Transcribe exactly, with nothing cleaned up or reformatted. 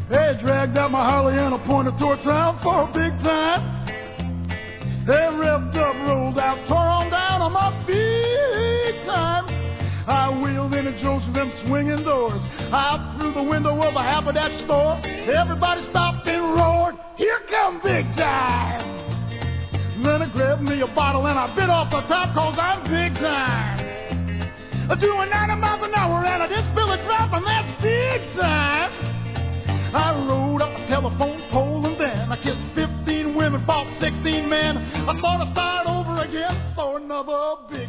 They dragged out my Harley and I pointed toward town for a big time. They revved up, rolled out, tore on down on my big time. I wheeled in and drove through them swinging doors, out through the window of a haberdasher store. Everybody stopped and roared, "Here come big time!" Then I grabbed me a bottle and I bit off the top, cause I'm big time. Doing ninety miles an hour and I didn't spill a drop, and that's big time. I rode up a telephone pole and then I kissed fifteen women, bought sixteen men. I thought I'd start over again for another big